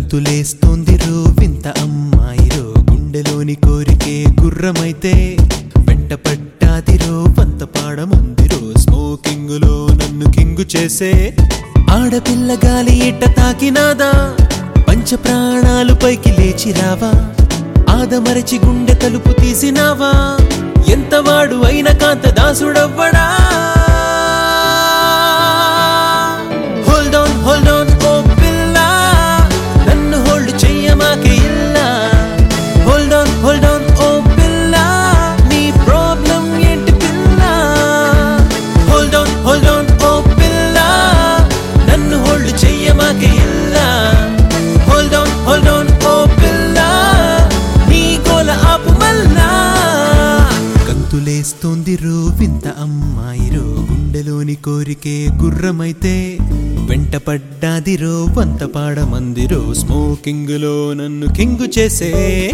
గంతులేస్తోంది రో వింత అమ్మాయిరో గుండెలోని కోరికే గుర్రమైతే వెంట పడ్డాదిరో వంత పాడమందిరో స్మోకింగులో నన్ను కింగు చేసే ఆడపిల్ల గాలి ఇట్ట తాకినాదా పంచ ప్రాణాలు పైకి లేచి రావా ఆదమరచి గుండె తలుపు తీసినావా ఎంతవాడు అయిన కాంత దాసుడవ్వడా హోల్డ్ ఆన్ ఓ పిల్ల నన్ను హోల్డ్ చెయ్యమాకే ఇల్లా హోల్డ్ ఆన్ ఓ పిల్ల నీ ప్రాబ్లం ఏంటి పిల్ల హోల్డ్ ఆన్ ఓ పిల్ల నన్ను హోల్డ్ చెయ్యమాకే ఇల్లా హోల్డ్ ఆన్ ఓ పిల్ల నీ గోల ఆపు మల్లా గంతులేస్తోంది రో వింత అమ్మాయిరో గుండెలోని కోరికే గుర్రమైతే వెంట పడ్డాదిరో వంత పాడమందిరో స్మోకింగులో నన్ను కింగు చేసే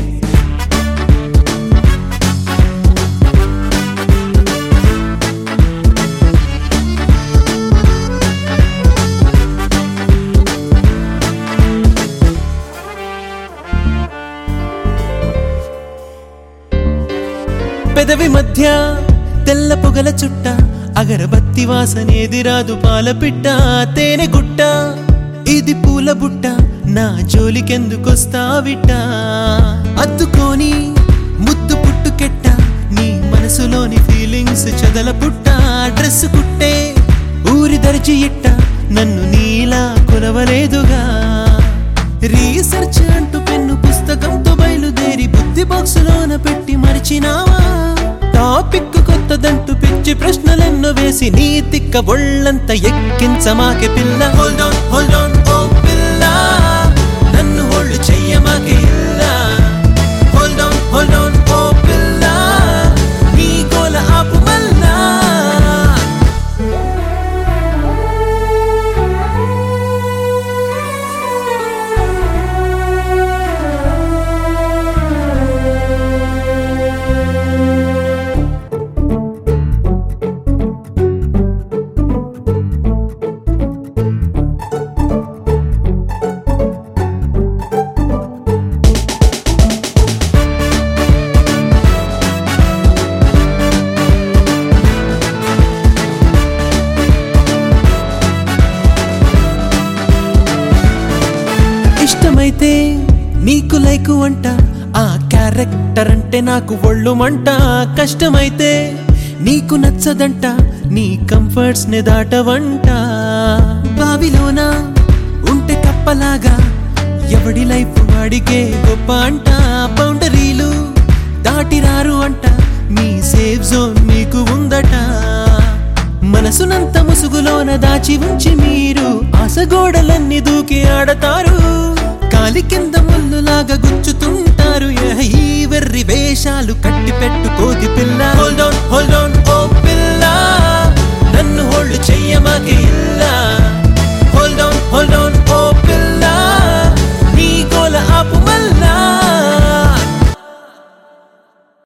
పెదవి మధ్య తెల్ల పొగల చుట్ట అగరబత్తి వాసనేది రాదు పాల పిట్ట తేనె గుట్ట ఇది పూల బుట్ట నా జోలికెందుకొస్తావిట్ట అద్దుకోని ముద్దు పుట్టుకెట్ట నీ మనసులోని ఫీలింగ్స్ చదల పుట్ట డ్రెస్ కుట్టే ఊరి దర్జీ ఇట్ట నన్ను నీలా కొలవలేదుగా రీసెర్చ్ అంటూ పెన్ను పుస్తకంతో బయలుదేరి బుద్ధి బాక్సులోన పెట్టి మరిచినావా టాపిక్ కొత్తదంటూ పిచ్చి ప్రశ్నలెన్నో వేసి నీ తిక్క ఒళ్ళంత ఎక్కించమాకే పిల్ల హోల్డ్ ఆన్ ఓ పిల్ల నన్ను హోల్డ్ చెయ్యమాకే ఇల్లా హోల్డ్ ఆన్ ఓ పిల్ల నీ గోల ఆపు మల్లా ఇష్టమైతే నీకు లైకు అంట ఆ క్యారెక్టర్ అంటే నాకు ఒళ్ళు మంట కష్టమైతే నీకు నచ్చదంట నీ కంఫర్ట్స్ ని దాటవంట బావిలోన ఉంటే కప్పలాగా ఎవడి లైఫ్ వాడికే గొప్ప అంట బౌండరీలు దాటిరారు అంట మీ సేఫ్ జోన్ మీకు ఉందట మనసునంత ముసుగులోన దాచి ఉంచి మీరు ఆసగోడలన్నీ దూకి ఆడతారు కాలి కింద ముళ్ళులాగా గుచ్చుతుంటారు ఈ వెర్రి వేషాలు కట్టి పెట్టుకోది పిల్ల